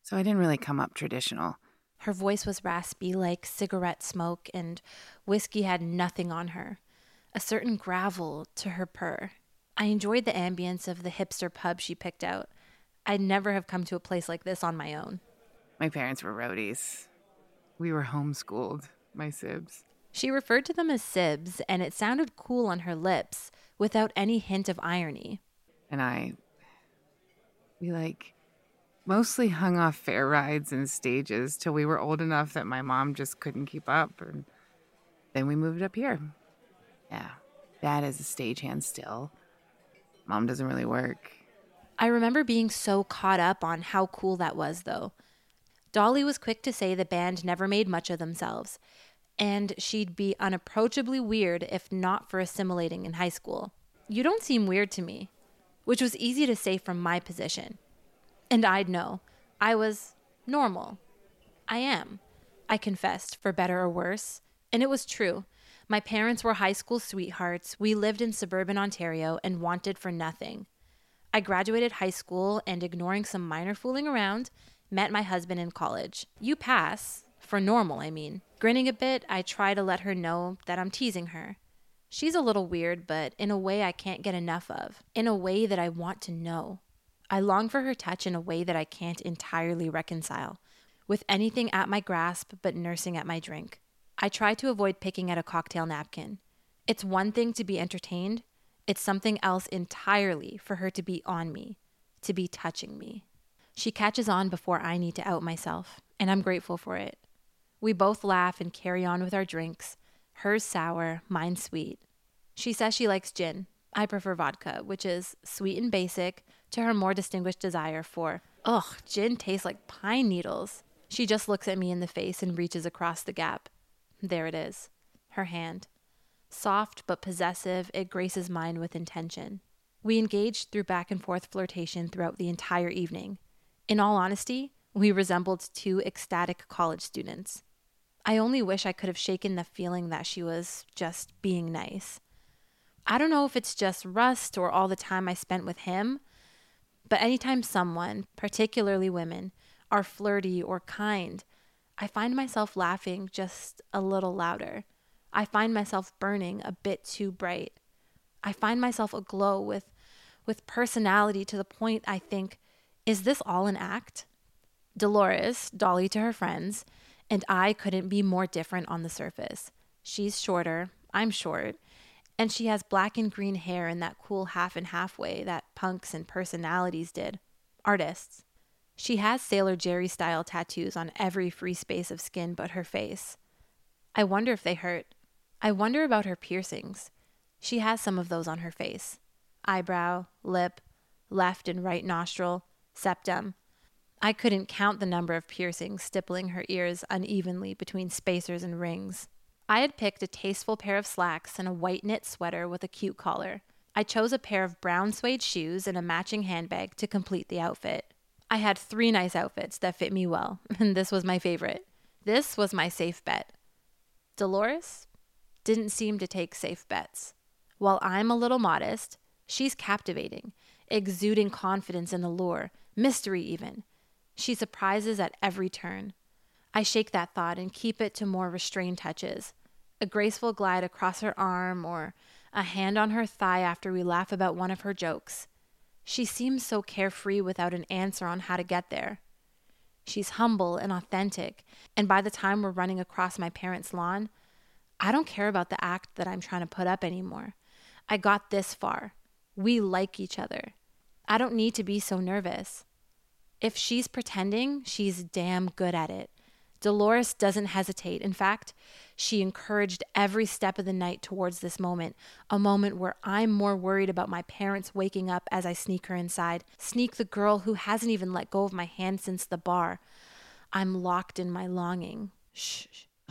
So I didn't really come up traditional. Her voice was raspy like cigarette smoke, and whiskey had nothing on her. A certain gravel to her purr. I enjoyed the ambience of the hipster pub she picked out. I'd never have come to a place like this on my own. My parents were roadies. We were homeschooled, my sibs. She referred to them as sibs, and it sounded cool on her lips, without any hint of irony. And we mostly hung off fair rides and stages till we were old enough that my mom just couldn't keep up. And then we moved up here. Yeah, Dad is a stagehand still. Mom doesn't really work. I remember being so caught up on how cool that was, though. Dolly was quick to say the band never made much of themselves, and she'd be unapproachably weird if not for assimilating in high school. You don't seem weird to me, which was easy to say from my position. And I'd know. I was normal. I am. I confessed, for better or worse. And it was true. My parents were high school sweethearts. We lived in suburban Ontario and wanted for nothing. I graduated high school and, ignoring some minor fooling around, met my husband in college. You pass. For normal, I mean. Grinning a bit, I try to let her know that I'm teasing her. She's a little weird, but in a way I can't get enough of. In a way that I want to know. I long for her touch in a way that I can't entirely reconcile, with anything at my grasp but nursing at my drink. I try to avoid picking at a cocktail napkin. It's one thing to be entertained. It's something else entirely for her to be on me, to be touching me. She catches on before I need to out myself, and I'm grateful for it. We both laugh and carry on with our drinks, hers sour, mine sweet. She says she likes gin. I prefer vodka, which is sweet and basic, to her more distinguished desire for, gin tastes like pine needles. She just looks at me in the face and reaches across the gap. There it is, her hand. Soft but possessive, it graces mine with intention. We engaged through back and forth flirtation throughout the entire evening. In all honesty, we resembled two ecstatic college students. I only wish I could have shaken the feeling that she was just being nice. I don't know if it's just rust or all the time I spent with him, but anytime someone, particularly women, are flirty or kind, I find myself laughing just a little louder. I find myself burning a bit too bright. I find myself aglow with personality to the point I think, is this all an act? Dolores, Dolly to her friends, and I couldn't be more different on the surface. She's shorter, I'm short, and she has black and green hair in that cool half and half way that punks and personalities did. Artists. She has Sailor Jerry style tattoos on every free space of skin but her face. I wonder if they hurt. I wonder about her piercings. She has some of those on her face. Eyebrow, lip, left and right nostril, septum. I couldn't count the number of piercings stippling her ears unevenly between spacers and rings. I had picked a tasteful pair of slacks and a white knit sweater with a cute collar. I chose a pair of brown suede shoes and a matching handbag to complete the outfit. I had 3 nice outfits that fit me well, and this was my favorite. This was my safe bet. Dolores didn't seem to take safe bets. While I'm a little modest, she's captivating, exuding confidence and allure, mystery even. She surprises at every turn. I shake that thought and keep it to more restrained touches. A graceful glide across her arm or a hand on her thigh after we laugh about one of her jokes. She seems so carefree without an answer on how to get there. She's humble and authentic, and by the time we're running across my parents' lawn, I don't care about the act that I'm trying to put up anymore. I got this far. We like each other. I don't need to be so nervous. If she's pretending, she's damn good at it. Dolores doesn't hesitate. In fact, she encouraged every step of the night towards this moment, a moment where I'm more worried about my parents waking up as I sneak her inside, sneak the girl who hasn't even let go of my hand since the bar. I'm locked in my longing. Shh.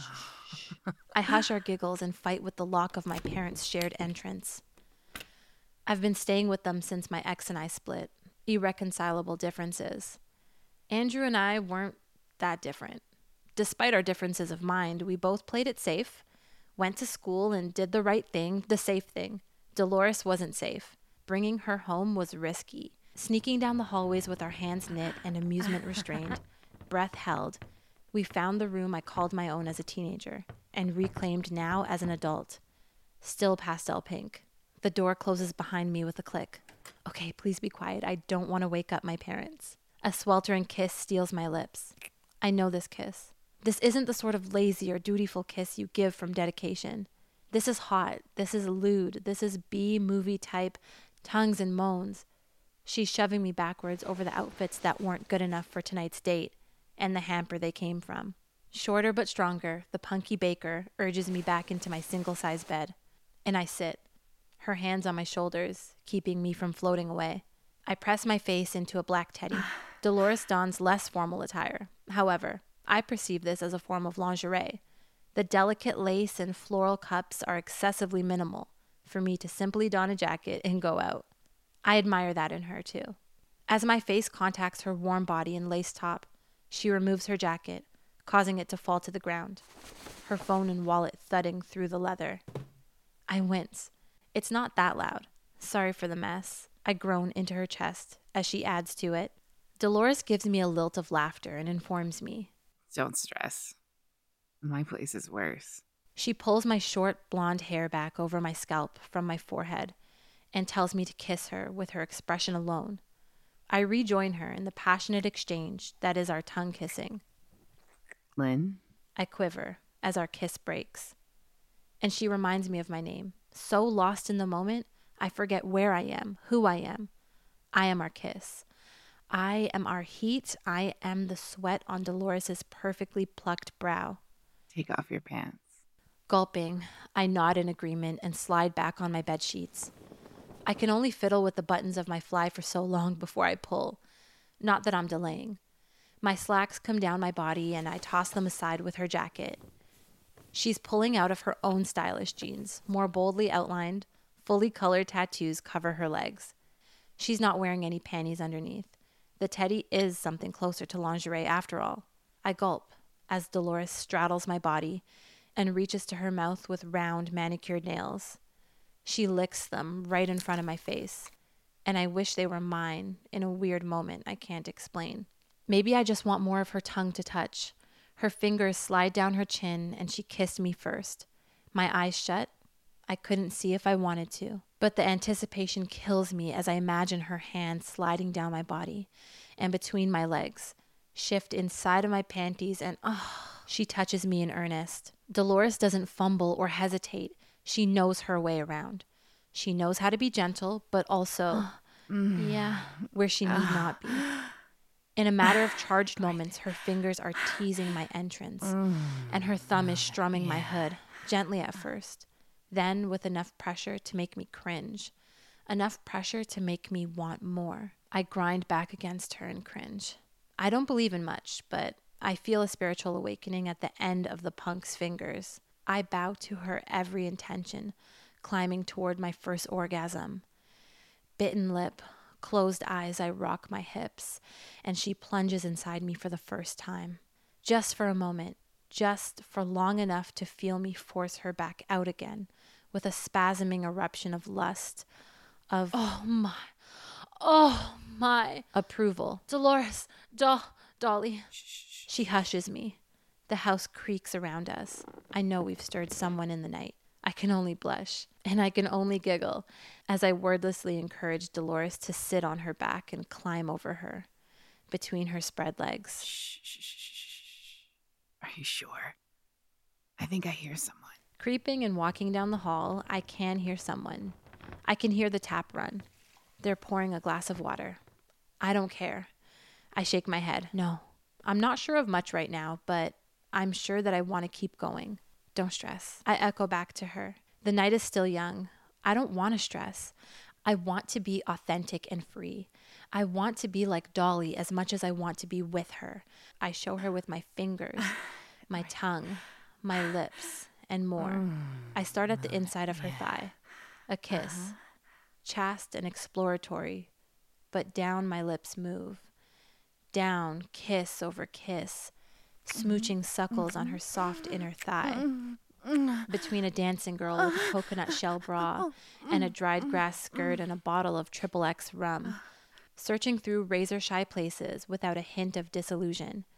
I hush our giggles and fight with the lock of my parents' shared entrance. I've been staying with them since my ex and I split. Irreconcilable differences. Andrew and I weren't that different. Despite our differences of mind, we both played it safe, went to school and did the right thing, the safe thing. Dolores wasn't safe. Bringing her home was risky. Sneaking down the hallways with our hands knit and amusement restrained, breath held, we found the room I called my own as a teenager and reclaimed now as an adult. Still pastel pink. The door closes behind me with a click. Okay, please be quiet. I don't want to wake up my parents. A sweltering kiss steals my lips. I know this kiss. This isn't the sort of lazy or dutiful kiss you give from dedication. This is hot. This is lewd. This is B-movie type tongues and moans. She's shoving me backwards over the outfits that weren't good enough for tonight's date and the hamper they came from. Shorter but stronger, the punky baker urges me back into my single-size bed. And I sit, her hands on my shoulders, keeping me from floating away. I press my face into a black teddy. Dolores dons less formal attire. However, I perceive this as a form of lingerie. The delicate lace and floral cups are excessively minimal for me to simply don a jacket and go out. I admire that in her too. As my face contacts her warm body and lace top, she removes her jacket, causing it to fall to the ground, her phone and wallet thudding through the leather. I wince. It's not that loud. Sorry for the mess. I groan into her chest as she adds to it. Dolores gives me a lilt of laughter and informs me. Don't stress. My place is worse. She pulls my short blonde hair back over my scalp from my forehead and tells me to kiss her with her expression alone. I rejoin her in the passionate exchange that is our tongue kissing. Lynn? I quiver as our kiss breaks. And she reminds me of my name. So lost in the moment, I forget where I am, who I am. I am our kiss. I am our heat. I am the sweat on Dolores's perfectly plucked brow. Take off your pants. Gulping, I nod in agreement and slide back on my bed sheets. I can only fiddle with the buttons of my fly for so long before I pull. Not that I'm delaying. My slacks come down my body and I toss them aside with her jacket. She's pulling out of her own stylish jeans, more boldly outlined, fully colored tattoos cover her legs. She's not wearing any panties underneath. The teddy is something closer to lingerie after all. I gulp as Dolores straddles my body and reaches to her mouth with round manicured nails. She licks them right in front of my face, and I wish they were mine in a weird moment I can't explain. Maybe I just want more of her tongue to touch. Her fingers slide down her chin, and she kissed me first. My eyes shut. I couldn't see if I wanted to, but the anticipation kills me as I imagine her hand sliding down my body and between my legs, shift inside of my panties, and she touches me in earnest. Dolores doesn't fumble or hesitate. She knows her way around. She knows how to be gentle, but also, where she need not be. In a matter of charged moments, her fingers are teasing my entrance, and her thumb is strumming my hood, gently at first, then with enough pressure to make me cringe, enough pressure to make me want more. I grind back against her and cringe. I don't believe in much, but I feel a spiritual awakening at the end of the punk's fingers. I bow to her every intention, climbing toward my first orgasm. Bitten lip, closed eyes, I rock my hips, and she plunges inside me for the first time. Just for a moment, just for long enough to feel me force her back out again, with a spasming eruption of lust, of oh my approval. Dolores, Dolly. She hushes me. The house creaks around us. I know we've stirred someone in the night. I can only blush, and I can only giggle as I wordlessly encourage Dolores to sit on her back and climb over her, between her spread legs. Shh. Are you sure? I think I hear someone. Creeping and walking down the hall, I can hear someone. I can hear the tap run. They're pouring a glass of water. I don't care. I shake my head. No, I'm not sure of much right now, but I'm sure that I want to keep going. Don't stress. I echo back to her. The night is still young. I don't want to stress. I want to be authentic and free. I want to be like Dolly as much as I want to be with her. I show her with my fingers, my tongue, my lips, and more. I start at the inside of her thigh. A kiss. Chaste and exploratory, but down my lips move. Down, kiss over kiss, smooching suckles on her soft inner thigh. Between a dancing girl with a coconut shell bra and a dried grass skirt and a bottle of XXX rum, searching through razor-shy places without a hint of disillusion.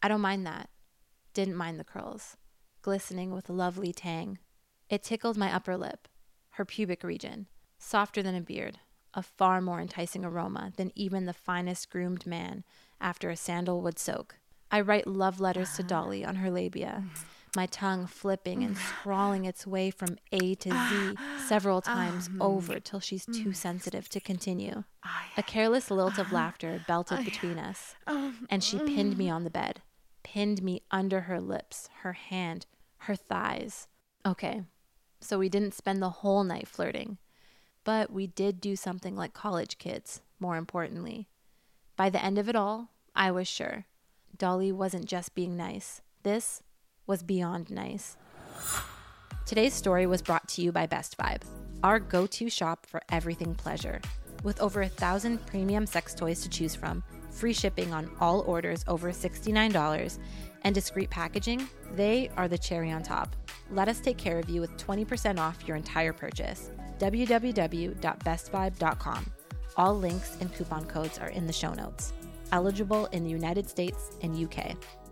I don't mind that. Didn't mind the curls, glistening with a lovely tang. It tickled my upper lip, her pubic region, softer than a beard, a far more enticing aroma than even the finest groomed man after a sandalwood soak. I write love letters to Dolly on her labia, my tongue flipping and scrawling its way from A to Z several times over till she's too sensitive to continue. A careless lilt of laughter belted between us, and she pinned me on the bed, pinned me under her lips, her hand, her thighs. Okay, so we didn't spend the whole night flirting, but we did do something like college kids, more importantly. By the end of it all, I was sure Dolly wasn't just being nice. This was beyond nice. Today's story was brought to you by Best Vibe, our go-to shop for everything pleasure. With over 1,000 premium sex toys to choose from, free shipping on all orders over $69, and discreet packaging, they are the cherry on top. Let us take care of you with 20% off your entire purchase. www.bestvibe.com. All links and coupon codes are in the show notes. Eligible in the United States and UK.